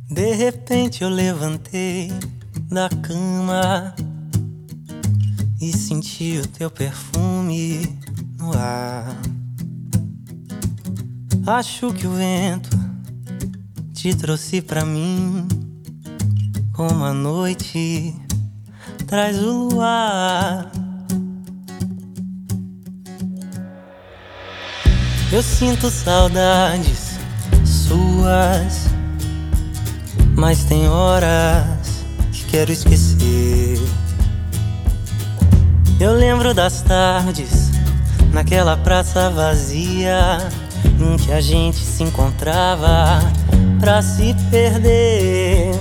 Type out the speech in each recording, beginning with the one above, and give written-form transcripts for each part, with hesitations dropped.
De repente eu levantei da cama e senti o teu perfume no ar. Acho que o vento te trouxe pra mim, como a noite traz o luar. Eu sinto saudades suas, mas tem horas que quero esquecer. Eu lembro das tardes naquela praça vazia em que a gente se encontrava pra se perder.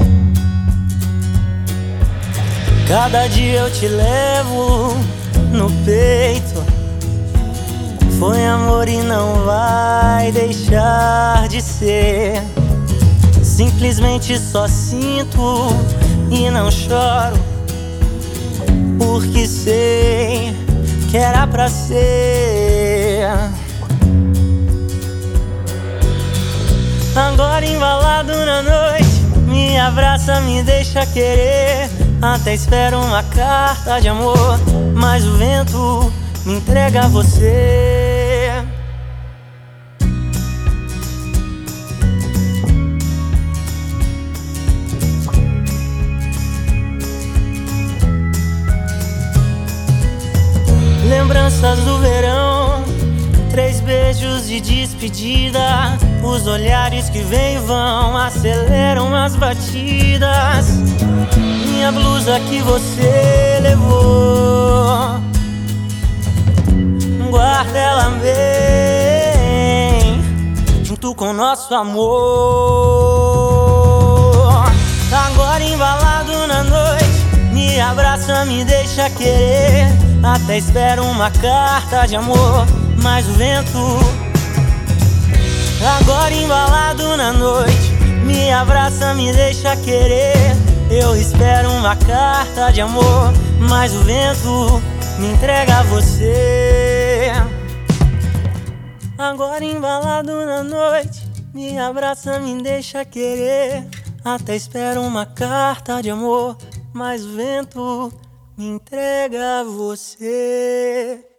Cada dia eu te levo no peito, foi amor e não vai deixar de ser. Simplesmente só sinto e não choro, porque sei que era pra ser. Agora embalado na noite, me abraça, me deixa querer. Até espero uma carta de amor, mas o vento me entrega a você. Lembranças do verão, 3 beijos de despedida, os olhares que vêm e vão aceleram as batidas. Minha blusa que você levou, guarda ela bem, junto com nosso amor. Agora embalado na noite, me abraça, me deixa querer. Até espero uma carta de amor, mas o vento. Agora embalado na noite, me abraça, me deixa querer. Eu espero uma carta de amor, mas o vento me entrega a você. Agora embalado na noite, me abraça, me deixa querer. Até espero uma carta de amor, mas o vento me entrega a você.